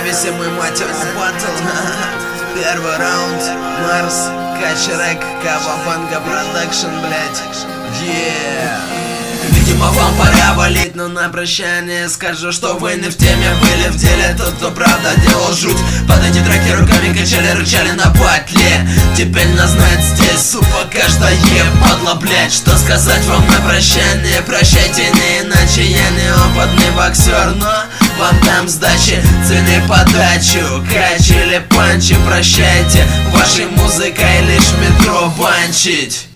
независимый мотивный батл. Первый раунд. Марс, Качерек, Кавабанга Продакшн, блять. Видимо, вам пора валить, но на прощание скажу, что вы не в теме были в деле. Тот, кто правда делал жуть. Под эти треки руками качали, рычали на батле. Теперь нас знает здесь, супа, каждая падла, блять. Что сказать вам на прощание? Прощайте, не иначе, я не опытный боксер, но вам дам сдачи, цены подачу, кач или панчи. Прощайте, вашей музыкой лишь метро банчить.